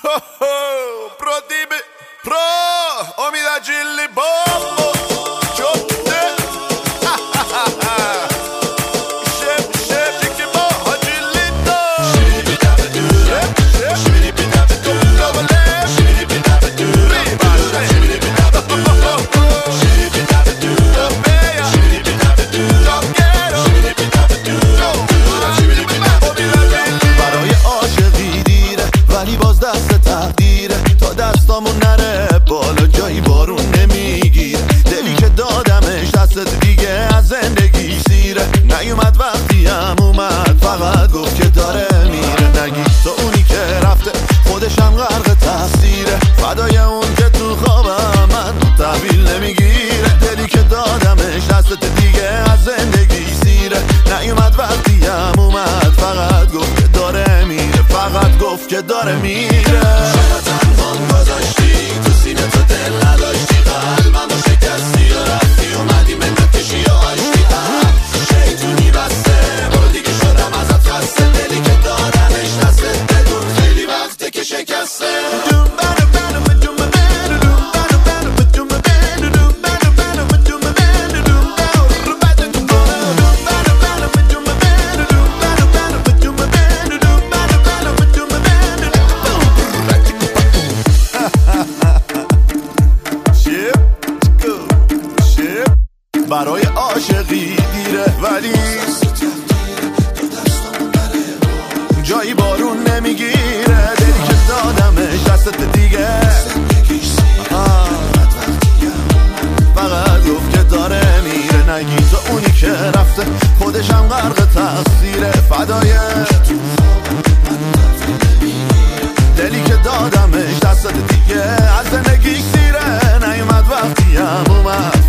Pro tibi, pro omida chili bombo. Chote. Shep, shep, chiki bo, hajilito. Shibidi dabba do. Shep, shibidi dabba do. Double M. Shibidi dabba do. Riba, shibidi dabba do. Shibidi dabba do. Beya. Shibidi dabba do. Quiero. Shibidi dabba do. Shibidi dabba do. برای عاشقی دیره ولی باز دست تقدیره تا دستامون نره بالا جایی بارون نمیگیره دلی که دادمش دست دیگه از زندگی سیره نیومد وقتی هم اومد فقط گفت که داره میره نگی تو اونی که رفته خودش هم غرق تقصیره فدای اون که تو خوابم من تحویل نمیگیره دلی که دادمش دست دیگه از زندگی سیره نیومد وقتی هم اومد فقط گفت که داره میره فقط گفت که داره میره چرا تنهام گذاشتی تو سینه تو دل نداشتی قلبمو شکستی و رفتی اومدی منت کشی و آشتی شیطونی بسته برو دیگه شدم ازت خسته دلی که دارمش دستت بدون خیلی وقته که شکسته برای عاشقی دیره ولی جایی بارون نمیگیره دلی که دادمش دستت دیگه فقط گفت که داره میره نگی تو اونی که رفته خودش هم غرق تقصیره فدای دلی که دادمش دستت دیگه از زندگی سیره نیومد وقتی هم اومد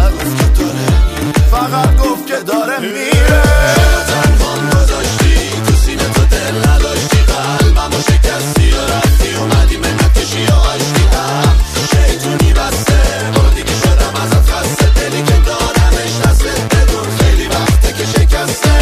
فقط گفت که داره میره چرا تنهام گذاشتی تو سینه تو دل نداشتی قلبمو شکستی و رفتی اومدی منت کشی و آشتی شیطونی بسته برو دیگه شدم ازت خسته دلی که دارمش دستت بدون خیلی وقته که شکسته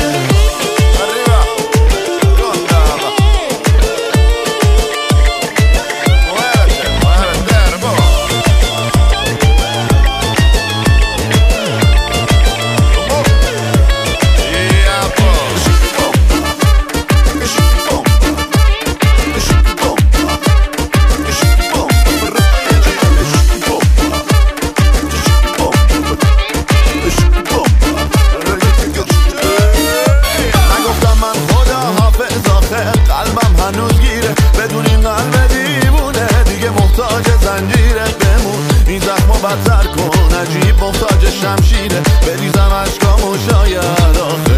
قلبم هنوز گیره بدون این قلب دیوونه دیگه محتاج زنجیره بمون این زخمو بدتر کن عجیب محتاج شمشیره بریزم اشکامو شاید